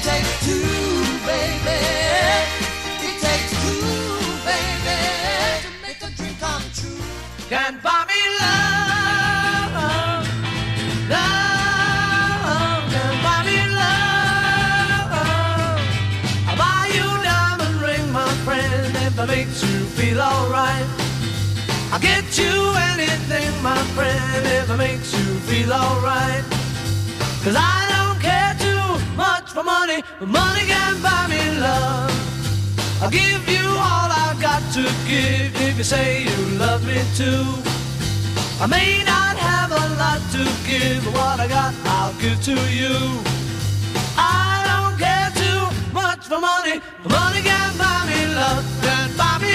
takes two, baby. It takes two, baby, to make a dream come true. Can't buy me love, love. Can't buy me love. I'll buy you a diamond ring, my friend, if it makes you feel alright. I'll get you anything, my friend, if it makes you feel alright. 'Cause I don't care too much for money, but money can't buy me love. I'll give you all I've got to give if you say you love me too. I may not have a lot to give, but what I got I'll give to you. I don't care too much for money, but money can't buy me love. Can't buy me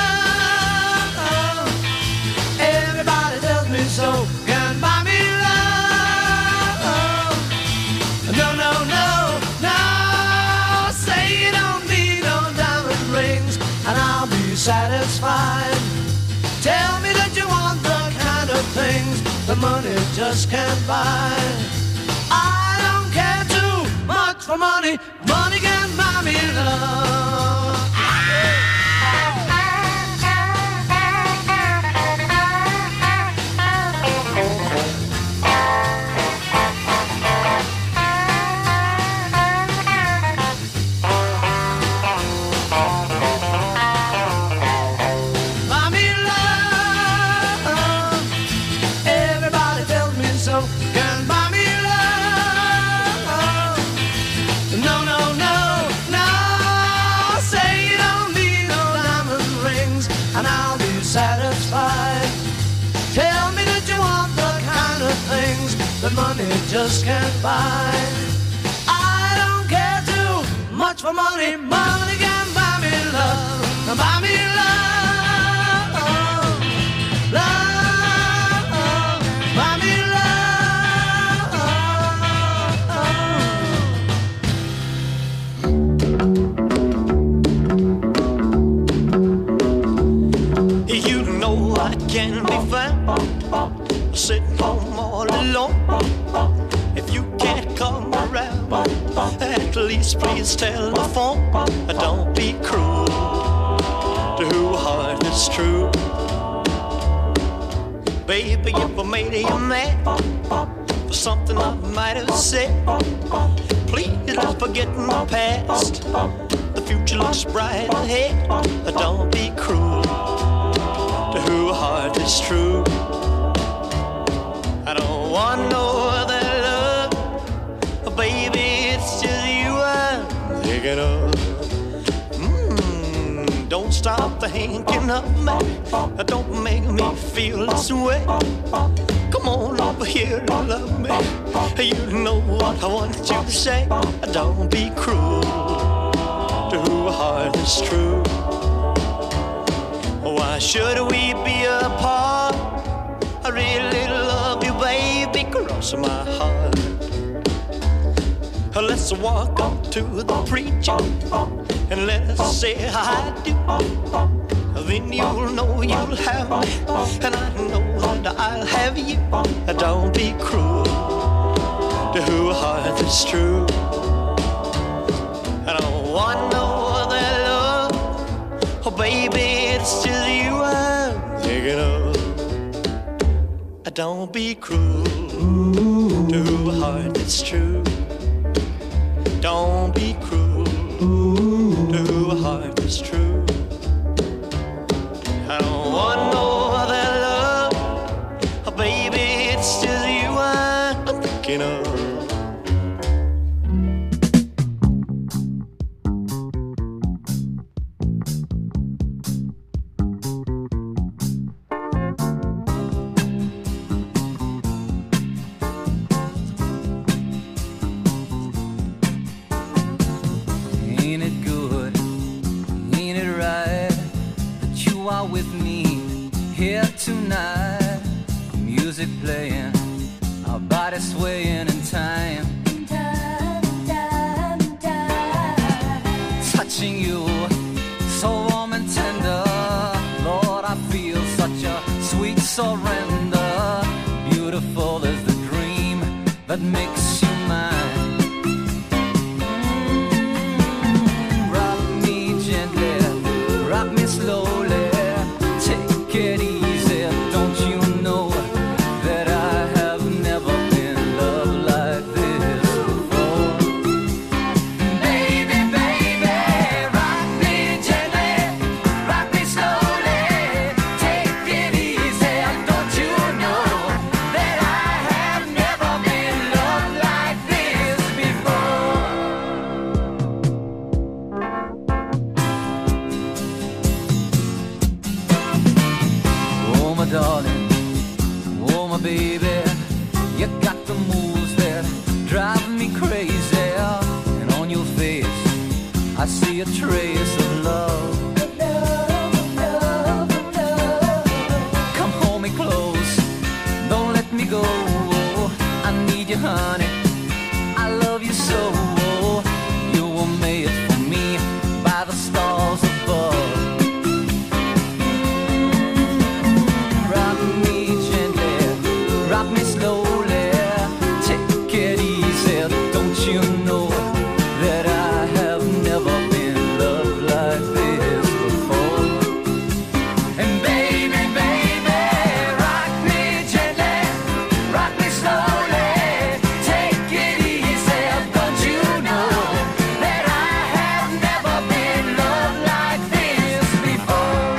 love. Everybody tells me so. Can't buy me love. No, no, no, no. Say you don't need no diamond rings, and I'll be satisfied. Tell me that you want the kind of things that money just can't buy. I don't care too much for money. Money can't buy me love. That money just can't buy. I don't care too much for money. Money can buy me love. Buy me love, love. Buy me love. You know I can be found sitting home all alone. If you can't come around, at least please telephone. Don't be cruel to whose heart is true. Baby, if I made you mad for something I might have said, please don't forget my past. The future looks bright ahead. Don't be cruel to whose heart is true. I don't want no other love, baby, it's just you I'm thinking of. Don't stop thinking of me, don't make me feel this way. Come on over here and love me, you know what I want you to say. Don't be cruel to whose heart is true. Why should we be apart? I really love you, baby, cross my heart. Let's walk up to the preacher and let's say I do. Then you'll know you'll have me, and I know that I'll have you. Don't be cruel to whose heart is true. I don't want no other love, baby, it's just you I'm thinking of. Don't be cruel to a heart that's true. Don't be cruel to a heart that's true. I don't want no other love, baby, it's just you I'm thinking of. With me here tonight, music playing, our bodies swaying in time, touching you so warm and tender. Lord, I feel such a sweet surrender. Beautiful is the dream that makes you mine. darling, oh my baby, you got the moves that drive me crazy. And on your face I see a trace of love. Come hold me close, don't let me go. I need you, honey, I love you so. You were made for me by the stars above. Rock me gently, rock me slowly, take it easy. Don't you know that I have never been loved like this before? And baby, baby, rock me gently, rock me slowly, take it easy. Don't you know that I have never been loved like this before?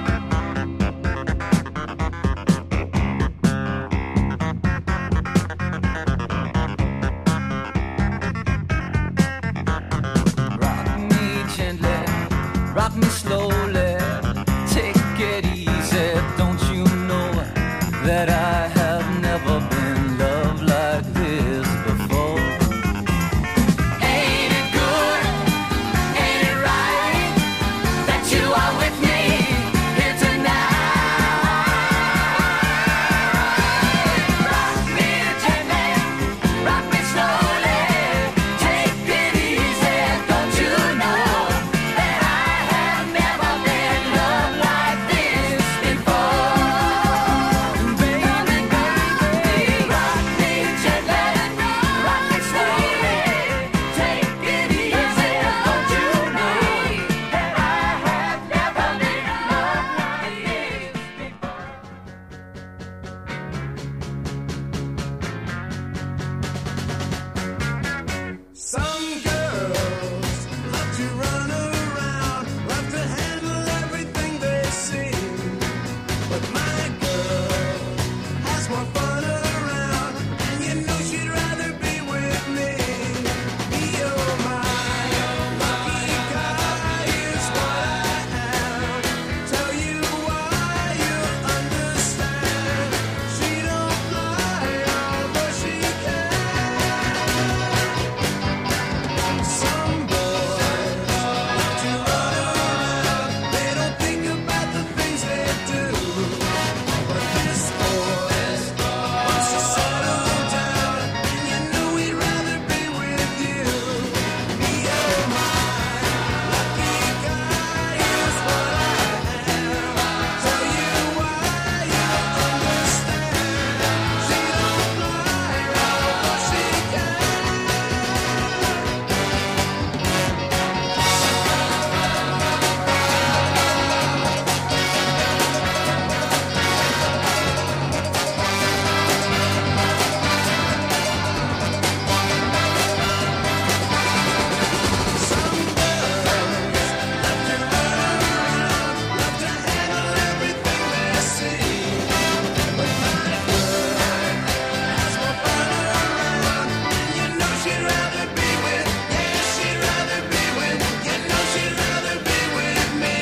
Rock me gently, rock me slowly, take it easy. Don't you know that I have never been loved like this before? Ain't it good? Ain't it right that you are with me here tonight? Rock me gently, rock me slowly, take it easy. Don't you know that I have never been loved like this before? Baby, baby, rock me gently, rock me slowly, take it easy. Don't you know that I have never been loved like this before? Some girls love to run around, love to handle everything they see. But my girl has more fun around, and you know she'd rather be with me. You're my lucky guy, is what I am. Tell you why, you'll understand. She don't fly, although she can. Some boys love to run around, they don't think about the things they do. But this boy wants to settle down, and you know he'd rather be with you. You're my lucky guy, is what I am. Tell you why, you'll understand. She don't fly, although she can. Some girls love to run around, love to handle everything they see. But my girl has more fun around, and you know she'd rather be with, yeah, she'd rather be with, you know she'd rather be with me.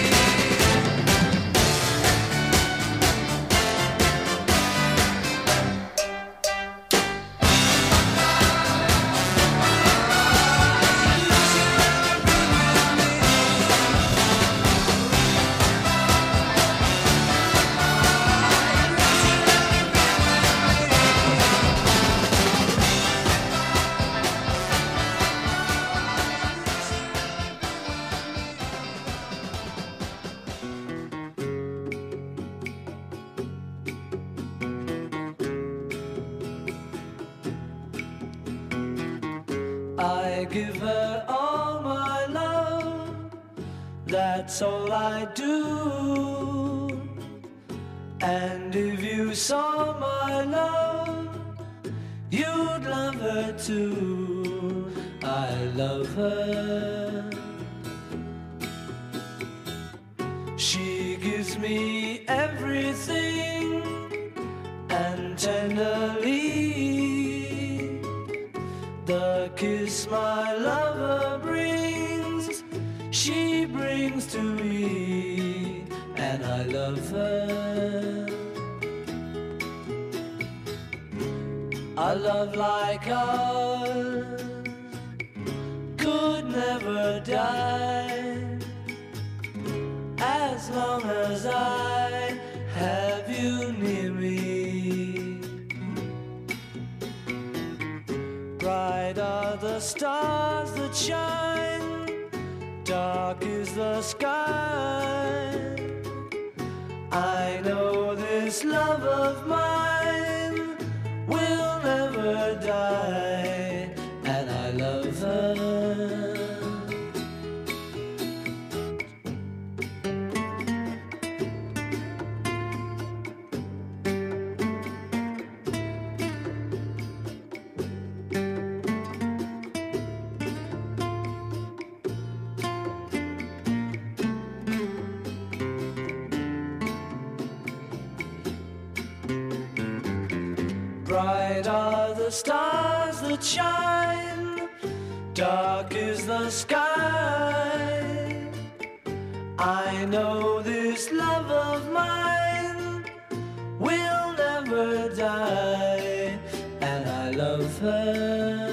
I give her all my love, that's all I do. And if you saw my love, you'd love her too. I love her. She gives me everything, and tenderly the kiss my lover brings, she brings to me, and I love her. A love like ours could never die, as long as I have you near me. Bright are the stars that shine, dark is the sky. I know this love of mine will never die, and I love her. Bright are the stars that shine, dark is the sky. I know this love of mine will never die, and I love her.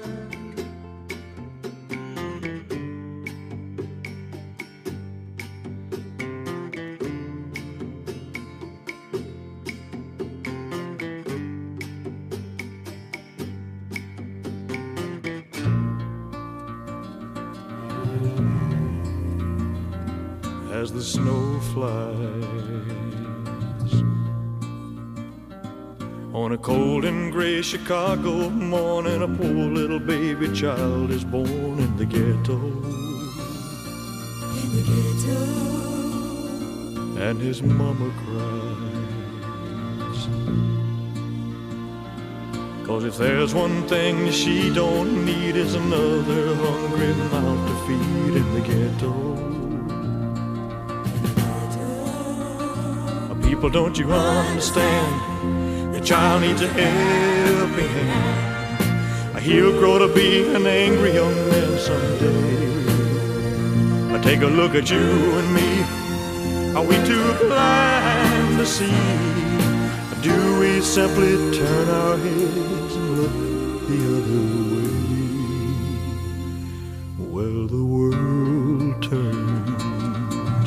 As the snow flies on a cold and gray Chicago morning, a poor little baby child is born in the ghetto. In the ghetto. And his mama cries, 'cause if there's one thing she don't need is another hungry mouth to feed in the ghetto. People, don't you understand? The child needs a helping hand. He'll grow to be an angry young man someday. Take a look at you and me. Are we too blind to see? Do we simply turn our heads and look the other way? Well, the world turns,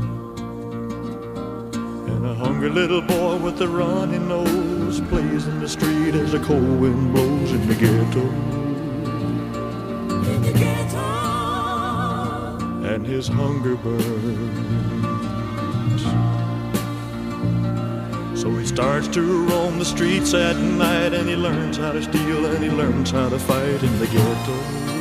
and a hungry little boy with a runny nose plays in the street as the cold wind blows in the ghetto. In the ghetto. And his hunger burns. So he starts to roam the streets at night, and he learns how to steal, and he learns how to fight in the ghetto.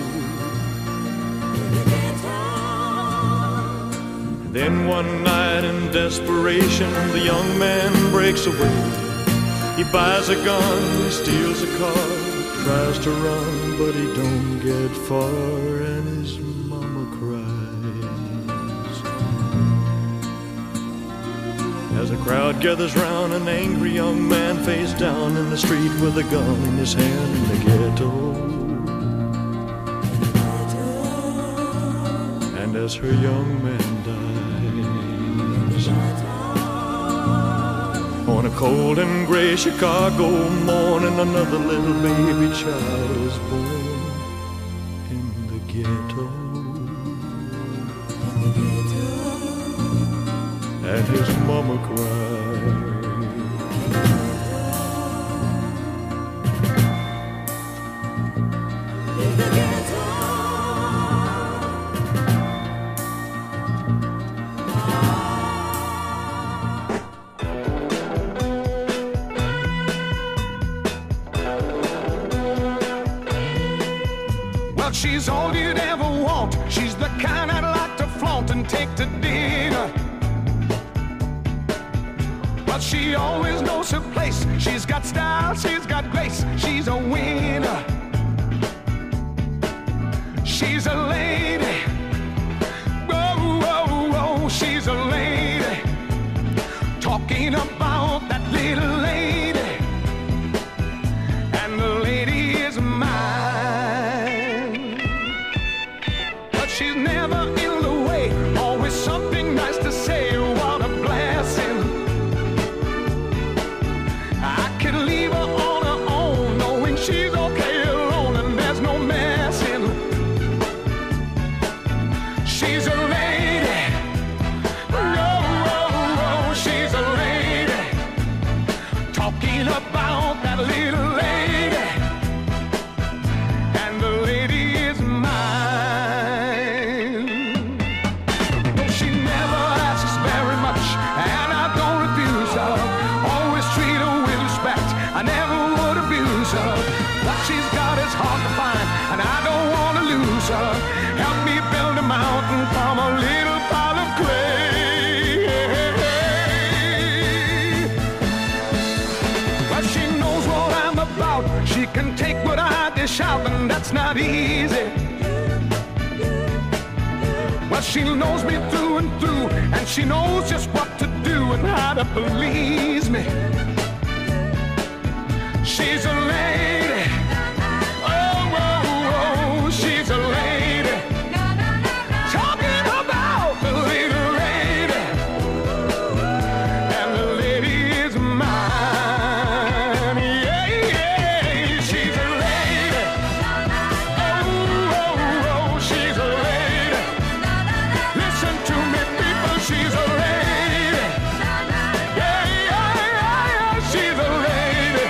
Then one night in desperation, the young man breaks away. He buys a gun, he steals a car, tries to run, but he don't get far, and his mama cries. As the crowd gathers round, an angry young man face down in the street with a gun in his hand in the ghetto. And as her young man dies, on a cold and gray Chicago morning, another little baby child is born in the ghetto. And his mama cried. In the ghetto. She's all you'd ever want. She's the kind I'd like to flaunt and take to dinner. But she always knows her place. She's got style, she's got grace. She's a winner. She's a lady. Whoa, whoa, whoa, she's a lady. Talking about that little lady. And the lady is mine. She's never in the way, always something nice to say. What a blessing. I could leave her on her own, no it's not easy. Well, she knows me through and through, and she knows just what to do and how to please me. She's a lady. Oh, oh, oh, she's a lady. Talking about the little lady. And the lady is mine. Yeah, yeah, she's a lady. Oh, oh, oh, she's a lady. Listen to me, people, she's a lady. Yeah, yeah, yeah, yeah, she's a lady.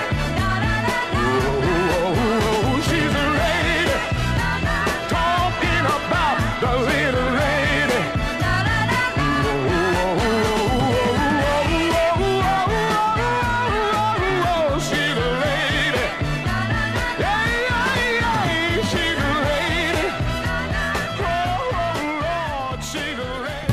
She's a lady, talking about the little lady. She's a lady. Yeah, yeah, yeah, she's a lady. Oh, Lord, she's a lady.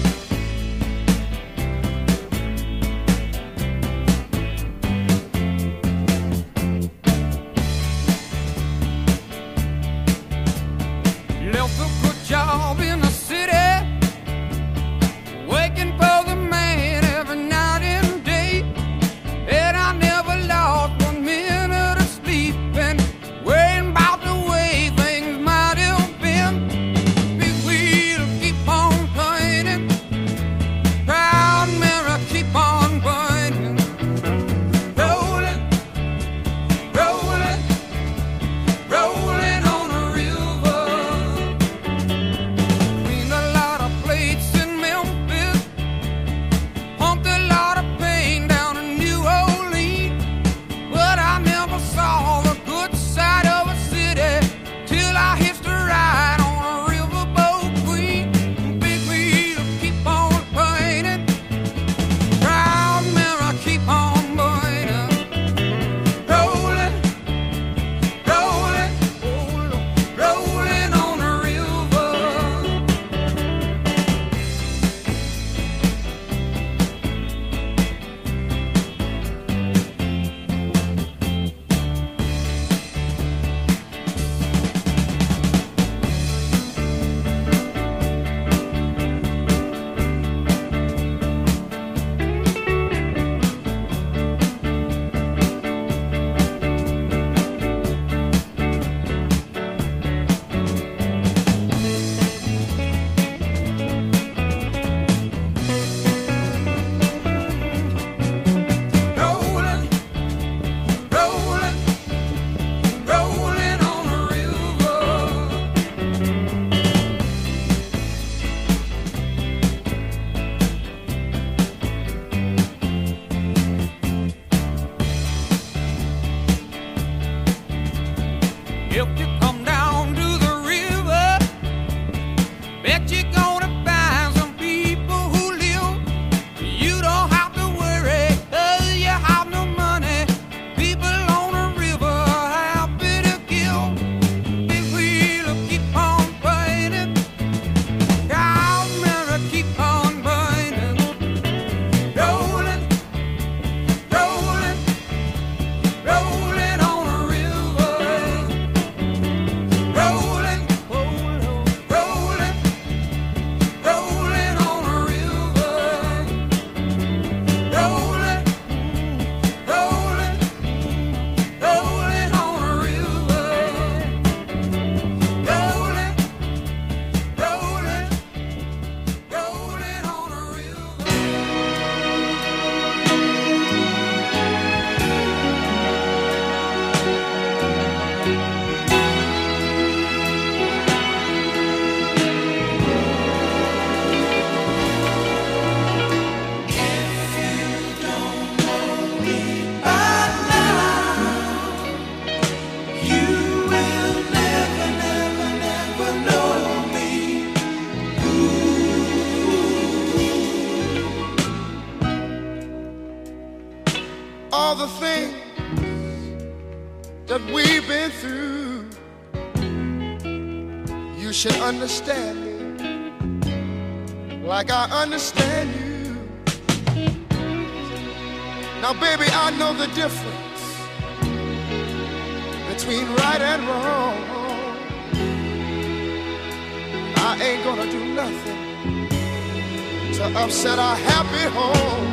Left a good job in the city, working for the man every night and day. And I never lost 1 minute of sleep and worrying about the way things might have been. Big wheel keep on turning, proud mirror keep on burning. Rolling, rolling, rolling on a river. Cleaned a lot of plates in Memphis, pumped a lot of pain down in New Orleans. But I never saw the good side of a city till I hitched a ride on a riverboat queen. Big wheel keep on turning, proud mirror keep on burning. Rolling, rolling, rolling on a river. Rolling, rolling, rolling on a river. If you come down to the river, bet you're gonna find some people who live. You don't have to worry, 'cause you have no money. People on the river are happy to give. Big wheel keep on burning, proud mirror keep on burning. Rolling, rolling, rolling on a river. Rolling, rolling, rolling on a river. Rolling, rolling, rolling on a river. Rolling, rolling, rolling on a river. All the things that we've been through, you should understand me like I understand you. Now, baby, I know the difference between right and wrong. I ain't gonna do nothing to upset our happy home.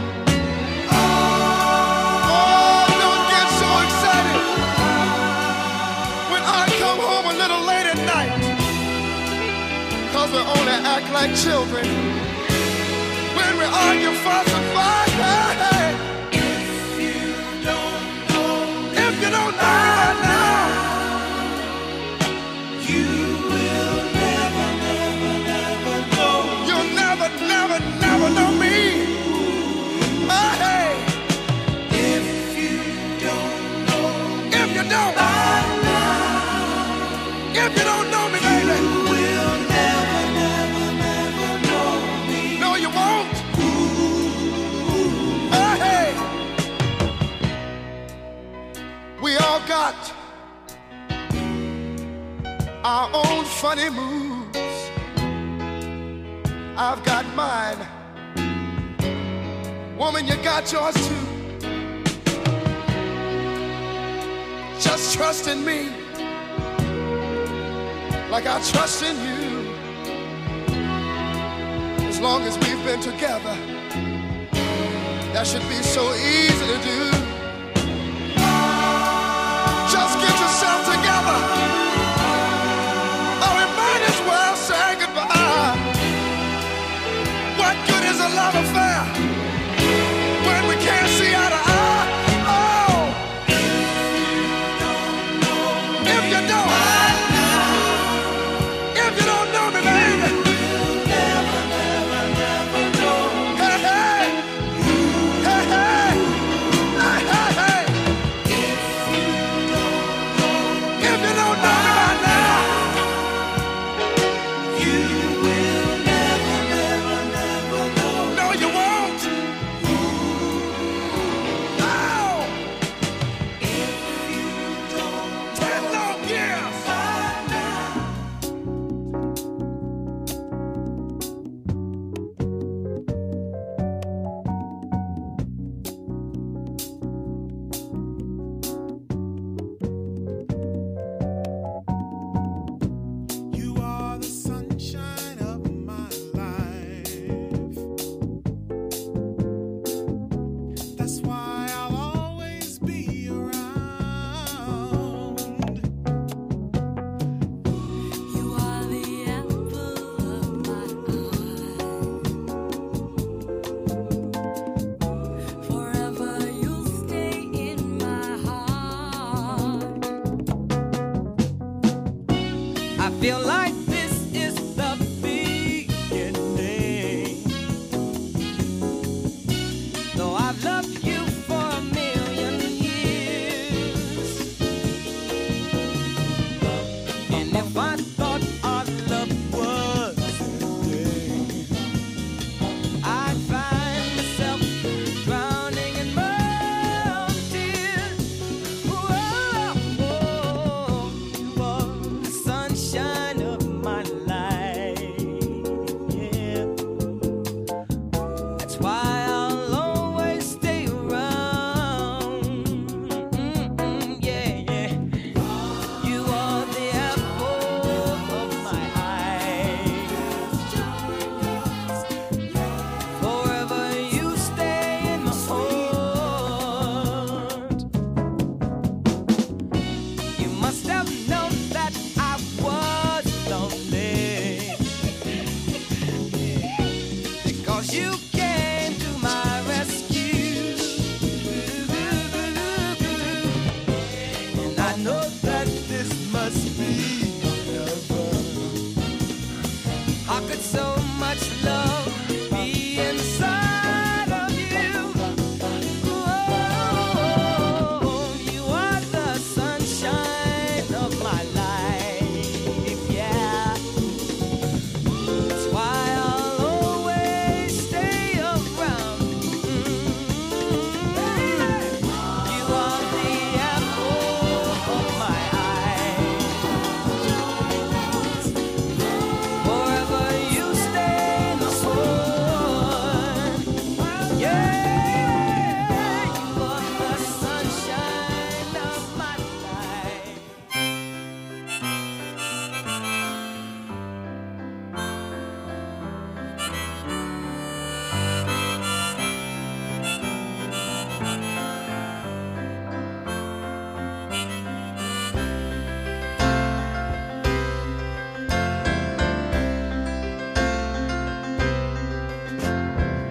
Oh, don't get so excited when I come home a little late at night, 'cause we only act like children when we argue, fuss, and fight. Hey, if you don't know me by now, you will never, never, never know. You'll never, never, never know me. Oh, hey, if you don't know me, if you don't know me, baby, you will never, never, never know me. No, you won't. Oh, hey, we all got our own funny moves. I've got mine. Woman, you got yours too. Just trust in me like I trust in you. As long as we've been together, that should be so easy to do. Just get yourself together, or we might as well say goodbye. What good is a love affair when we can't see eye to eye? Oh, if you don't know me, baby, you'll never, never, never know. Hey, hey, hey, hey, hey, hey, hey. If you don't know me by now, you will never, never, never know. No, you won't. No. If you don't 10 long years. You are the sunshine of my life. That's why I'll always be around. You are the apple of my eye. Forever you'll stay in my heart. I feel like this is the beginning. Though I've loved you for a million years, and if I thought our love was ending, I'd find myself drowning in my own tears. Whoa, whoa, you are the sunshine of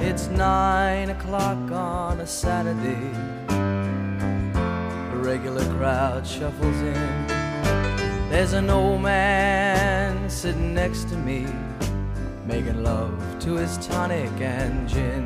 It's 9 o'clock on a Saturday. The regular crowd shuffles in. There's an old man sitting next to me, making love to his tonic and gin.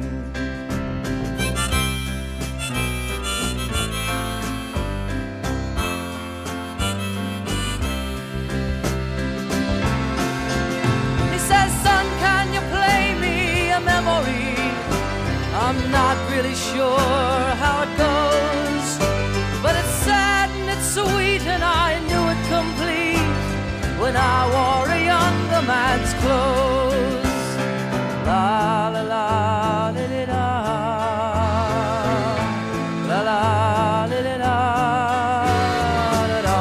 He says, son, can you play me a memory? I'm not really sure how it goes, but it's sad and it's sweet, and I knew it complete when I wore a younger man's clothes. La la la li li da, la la li li da, da da.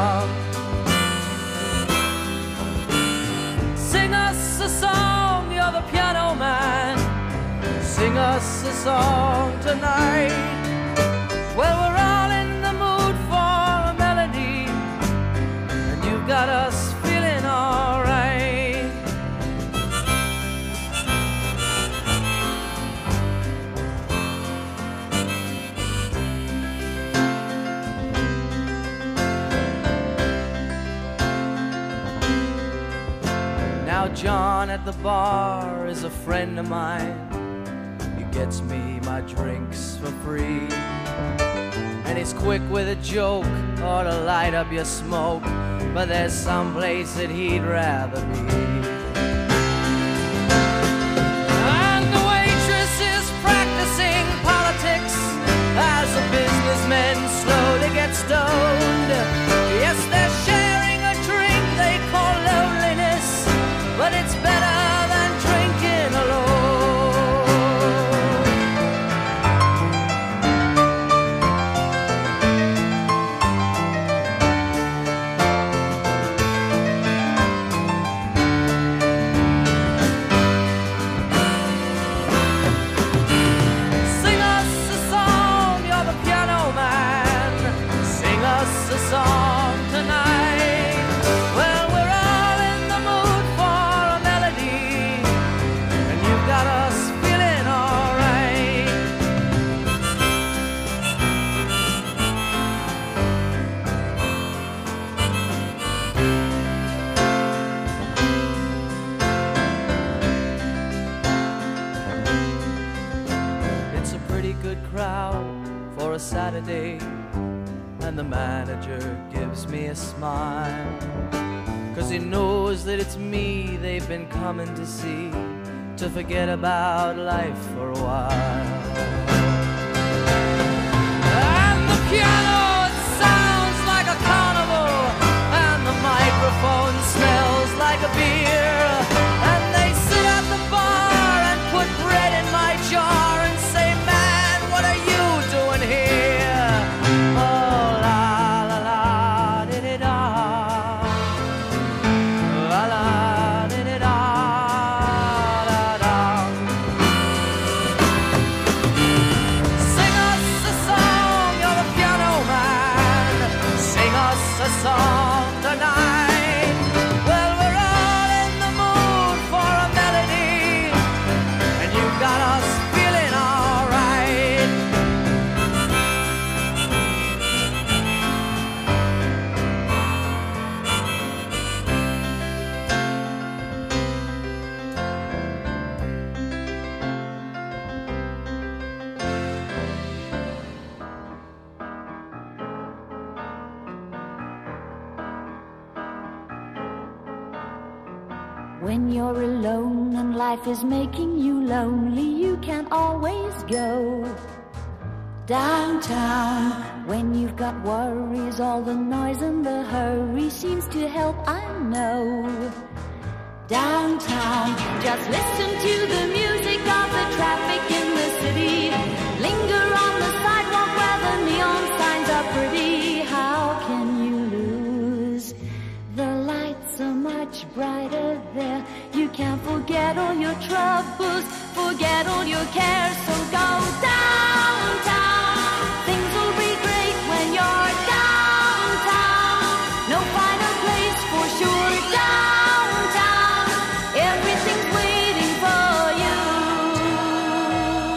Sing us a song, you're the piano man. Sing us a song tonight. Well, we're all in the mood for a melody, and you've got us feeling alright. Now John at the bar is a friend of mine. He gets me my drinks for free, and he's quick with a joke or to light up your smoke, but there's some place that he'd rather be. And the waitress is practicing politics as the businessmen slowly get stoned. Yes, they're sharing a drink they call loneliness, but it's better than drinking alone. Sing us a song, you're the piano man. Sing us a song tonight. Well, we're all in the mood for a melody, and you've got us feeling alright. It's a pretty good crowd for a Saturday, and the manager gives me a smile, 'cause he knows that it's me they've been coming to see, to forget about life for a while. And the piano, it sounds like a carnival, and the microphone smells like a beer, and they sit at the bar and put bread in my jar and say, man, what are you doing here? Oh, la la la di di da, la la di di da, da da. Sing us a song, you're the piano man. Sing us a song tonight. Well, we're all in the mood for a melody, and you've got us feeling alright. When you're alone and life is making you lonely, you can always go downtown. When you've got worries, all the noise and the hurry seems to help, I know. Downtown, just listen to the music of the traffic in the city. Linger on the sidewalk where the neon signs are pretty. How can you lose? The lights are much brighter there. You can't forget all your troubles, forget all your cares. So go downtown. Things will be great when you're downtown. No finer place for sure. Downtown, everything's waiting for you.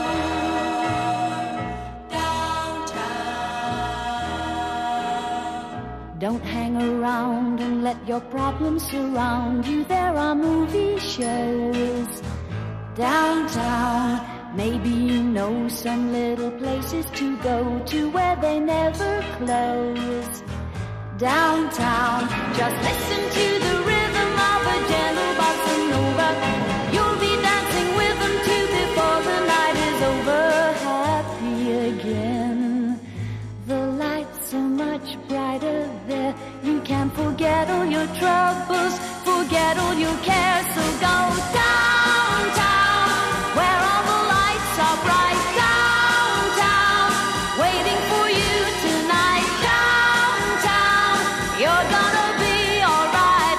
Don't hang around and let your problems surround you. There are movie shows downtown. Maybe you know some little places to go to where they never close. Downtown, just listen to the rhythm of a gentle bossa nova. You'll be dancing with them too before the night is over. Happy again. The lights are much brighter there. You can forget all your troubles, forget all your cares. So go downtown, where all the lights are bright. Downtown, waiting for you tonight. Downtown, you're gonna be alright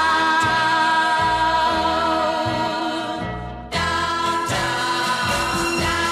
now. Downtown,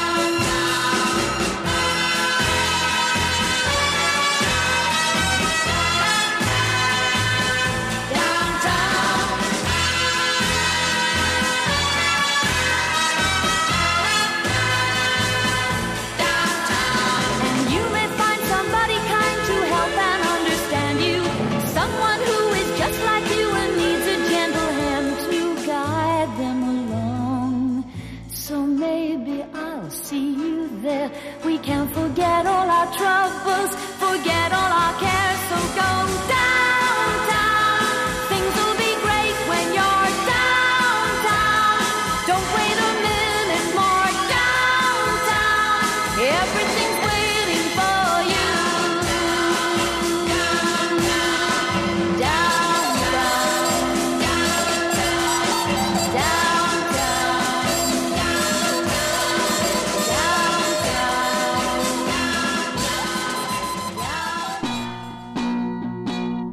and you may find somebody kind to help and understand you. Someone who is just like you and needs a gentle hand to guide them along. So maybe I'll see you there. We can forget all our troubles, forget all our cares. So go downtown. Things will be great when you're downtown. Don't wait a minute more. Downtown, everything's waiting for you. Downtown, downtown.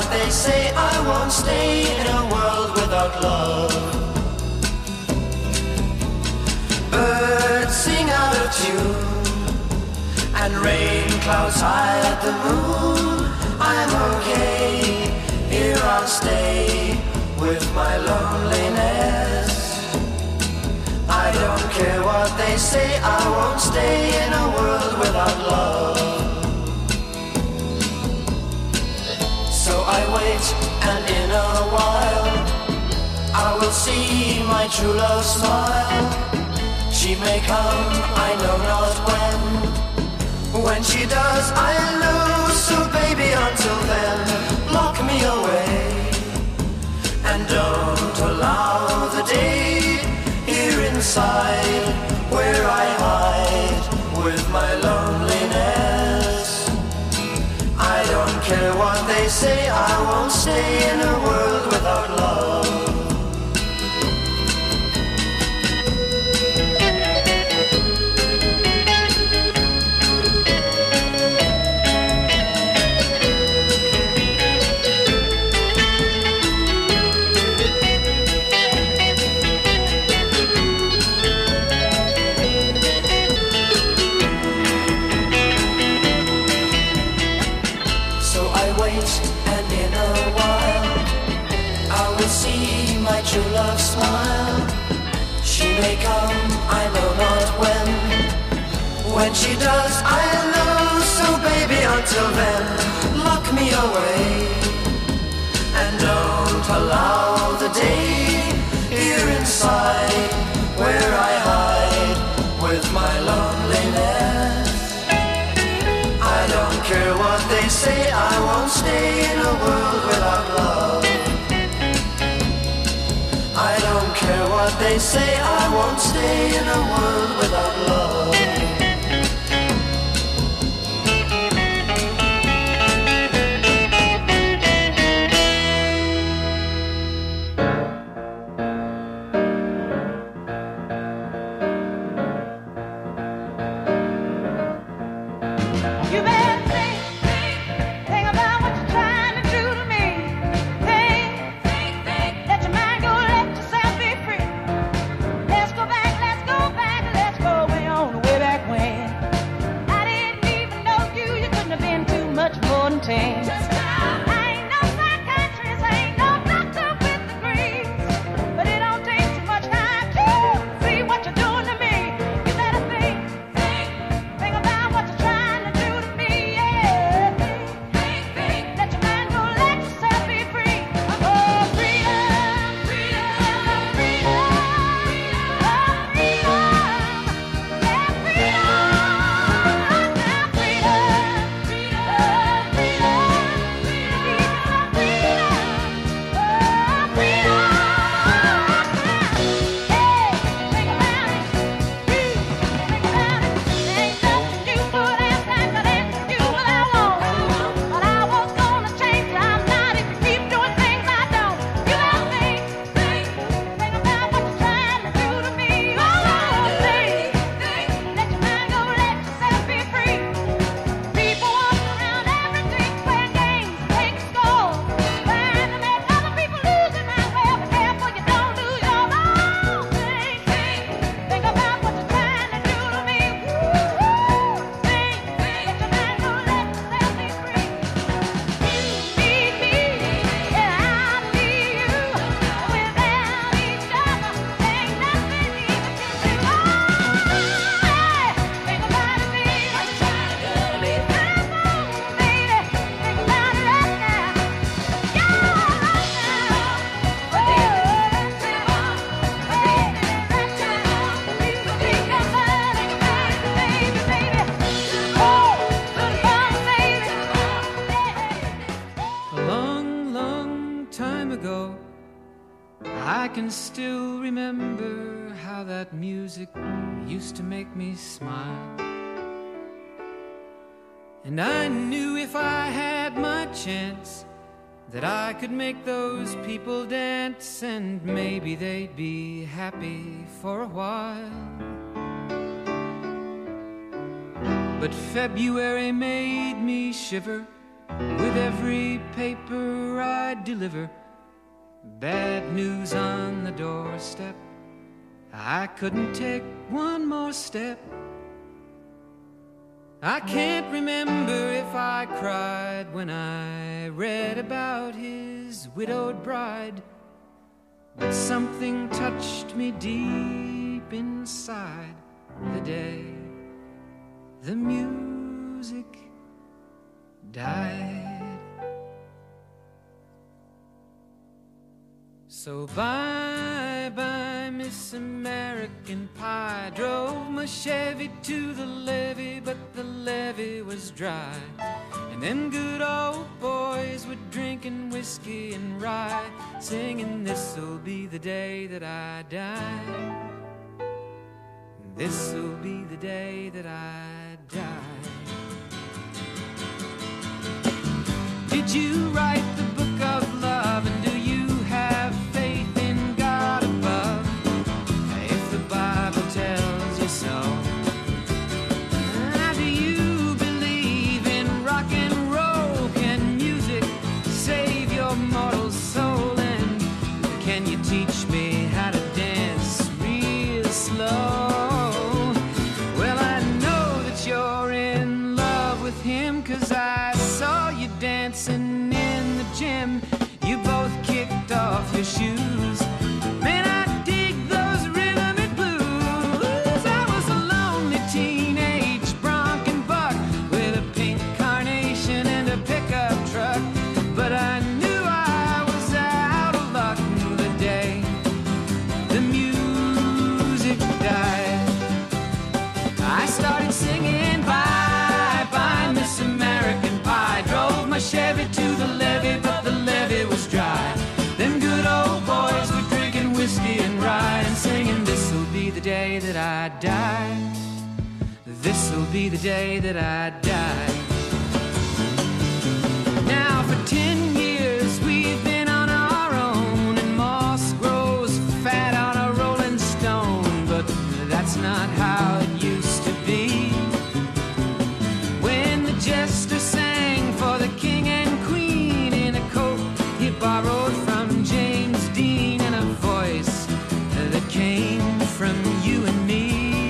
what they say, I won't stay in a world without love. Birds sing out of tune, and rain clouds hide the moon. I'm okay, here I'll stay with my loneliness. I don't care what they say, I won't stay in a world without love. So I wait, and in a while I will see my true love smile. She may come, I know not when. When she does, I'll lose. So baby, until then, lock me away, and don't allow the day here inside where I hide with my loneliness. I don't care what they say, I won't stay in a world without love. And in a while I will see my true love smile. She may come, I know not when. When she does, I'll know. So baby, until then, lock me away, and don't allow the day here inside where I hide with my loneliness. I don't care what they say, I won't stay in a world without love. I don't care what they say, I won't stay in a world without love. I can still remember how that music used to make me smile. And I knew if I had my chance that I could make those people dance, and maybe they'd be happy for a while. But February made me shiver With every paper I deliver, bad news on the doorstep. I couldn't take one more step. I can't remember if I cried when I read about his widowed bride, but something touched me deep inside the day the music died. So bye-bye, Miss American Pie. Drove my Chevy to the levee, but the levee was dry. And them good old boys were drinking whiskey and rye, singing, this'll be the day that I die. This'll be the day that I die. Did you write the book of love, and do you have faith in God above? If the Bible tells you so. Do you believe in rock and roll? Can music save your mortal soul? And can you teach me how to dance real slow? Well, I know that you're in love with him, 'cause I saw you dancing in the gym. You both kicked off your shoes. Man, I dig those rhythmic blues. I was a lonely teenage bronc and buck with a pink carnation and a pickup truck, but I knew I was out of luck the day the music died. I started singing bye-bye, Miss American Pie. Drove my Chevy to the levee, but the levee was dry. Them good old boys were drinking whiskey and rye and singing, this'll be the day that I die. This'll be the day that I die. Now for 10 years we've been on our own, and moss grows fat on a rolling stone, but that's not how it used to be. When the jester sang for the king and queen in a coat he borrowed from James Dean, and a voice that came from you and me.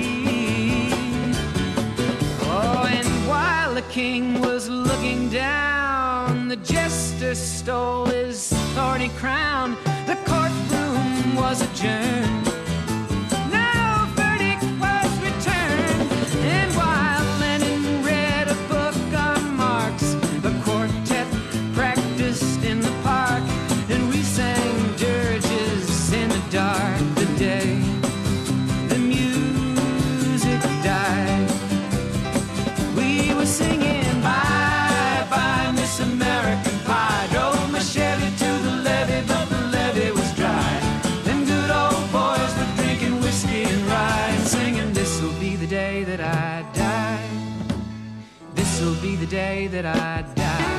Oh, and while the king was looking down, the jester stole his thorny crown. The courtroom was adjourned. No verdict was returned. And while Lenin read a book on Marx, the quartet practiced in the park, and we sang dirges in the dark the day the music died. We were singing bye-bye, Miss American Pie. Drove my Chevy to the levee, but the levee was dry. Them good old boys were drinking whiskey and rye and singing, this'll be the day that I die. This'll be the day that I die.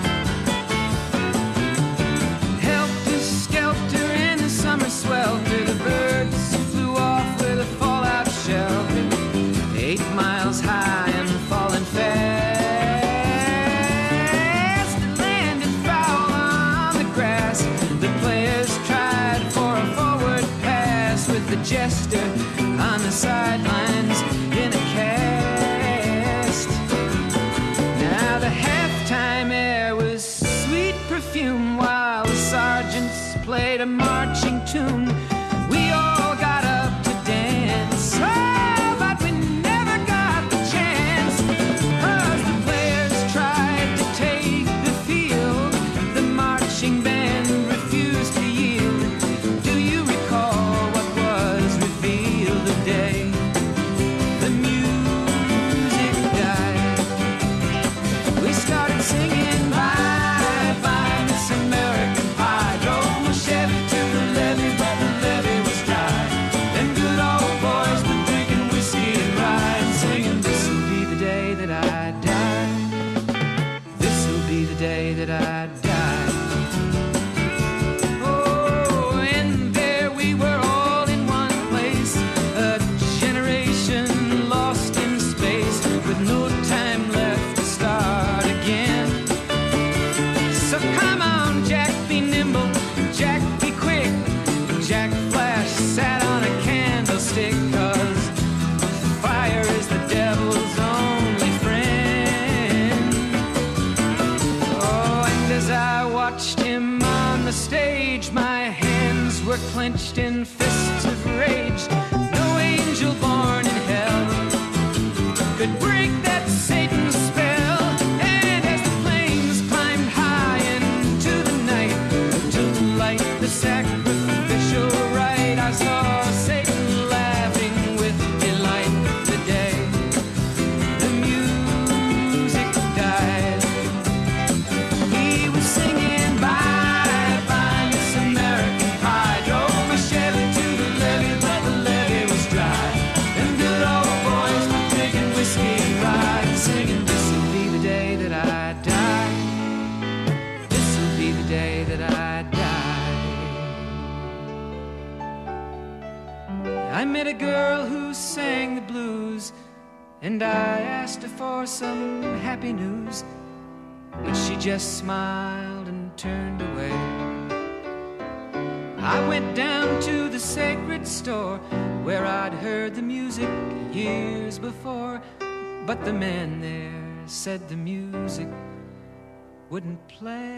Helter-skelter in the summer swelter, the birds flew off with a fallout shelter, 8 miles high and falling fast. It landed foul on the grass. The players tried for a forward pass, with the jester on the sidelines in a cast. Now the halftime air was sweet perfume, while the sergeants played a marching tune. We all got up to dance, oh, but we never got the chance, 'cause the players tried to take the field. The marching band refused to yield. Do you recall what was revealed the day the music died? We started singing bye-bye, Miss American Pie. Drove my Chevy to the levee, but the levee was dry. Them good old boys were drinking whiskey and rye and singing, this'll be the day that I die. This'll be the day that I die. Oh, and there we were all in one place, a generation lost in space, with no time left to start again. were clenched in fists of rage. No angel born in hell could break that Satan's spell. And as the flames climbed high into the night to light the sacrificial rite, I saw Satan laughing with delight the day the music died. He was singing bye bye Miss American Pie. Drove my Chevy to the levee, but the levee was dry. Them good old boys were drinking whiskey and rye, and singing, this'll be the day that I die. This'll be the day that I die. I met a girl who sang the blues, and I asked her for some happy news, but she just smiled and turned away. I went down to the sacred store where I'd heard the music years before, but the man there said the music wouldn't play.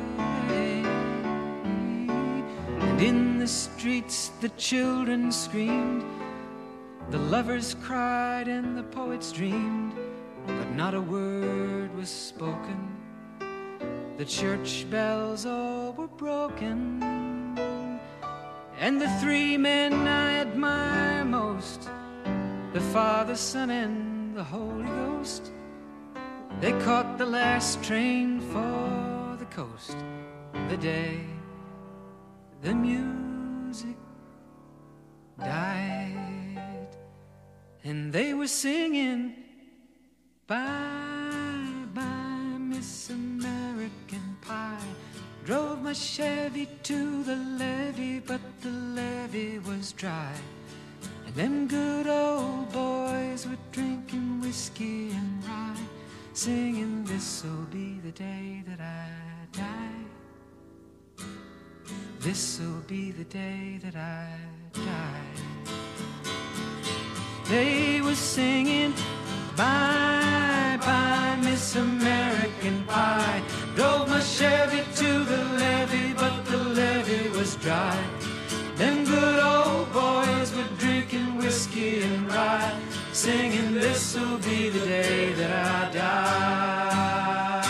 And in the streets the children screamed, the lovers cried and the poets dreamed, but not a word was spoken. The church bells all were broken, and the three men I admire most, the Father, Son, and the Holy Ghost, they caught the last train for the coast the day the music died. And they were singing bye bye Miss American Pie. Drove my Chevy to the levee, but the levee was dry. And them good old boys were drinking whiskey and rye, singing, this'll be the day that I die. This'll be the day that I die. They were singing bye bye Miss American Pie. Drove my Chevy to the levee, but the levee was dry. Them good old boys were drinking whiskey and rye, singing, this'll be the day that I die.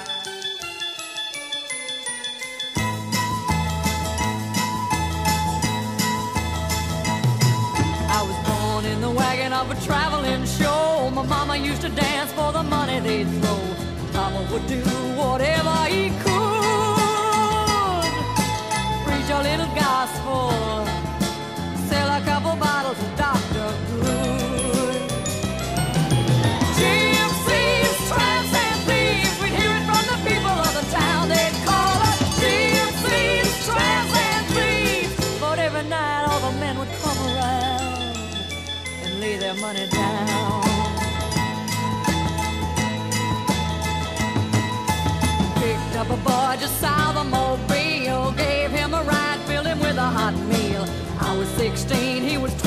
I was born in the wagon of a traveling show. My mama used to dance for the money they'd throw. Papa would do whatever he could, preach a little gospel, sell a couple bottles of Dr. Good. Gypsies, tramps, and thieves, we'd hear it from the people of the town. They'd call us gypsies, tramps, and thieves. But every night all the men would come around and lay their money down. Picked up a boy just south of Mobile, gave him a ride, filled him with a hot meal. I was 16, he was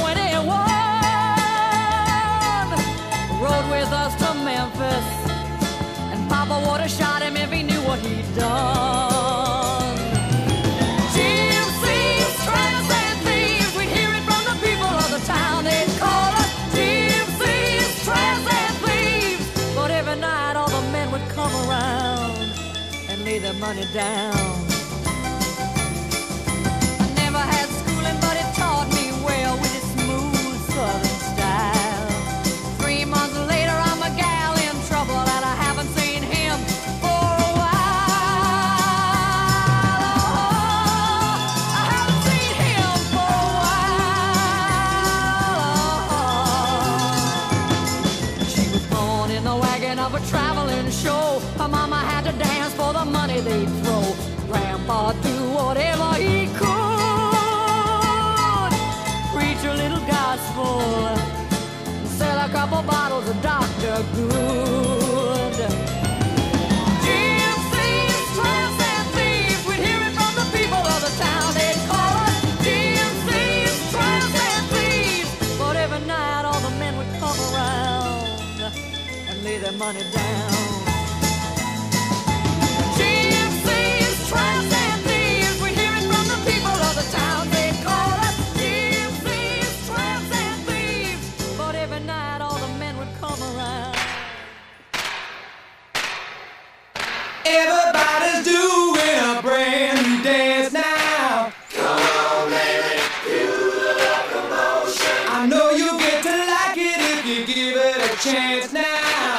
21. Rode with us to Memphis, and Papa would have shot him if he knew what he'd done. Gypsies, tramps, and thieves, we'd hear it from the people of the town. They'd call us gypsies, tramps, and thieves. But every night all the men would come around and lay their money down. I never had schooling, but it taught me well with its smooth southern style. 3 months later, I'm a gal in trouble, and I haven't seen him for a while. Oh, I haven't seen him for a while. She was born in the wagon of a traveling show. Her mama had to dance for the money they'd throw. Grandpa do whatever he could, preach a little gospel, sell a couple bottles of Dr. Good. Gypsies, tramps, and thieves, we'd hear it from the people of the town. They'd call us gypsies, tramps, and thieves. But every night all the men would come around and lay their money down. Gypsies, tramps, and thieves, we hear it from the people of the town. They night all the men would come around. Everybody's doing a brand new dance now. Come on, baby, feel the locomotion. I know you'll get to like it if you give it a chance now.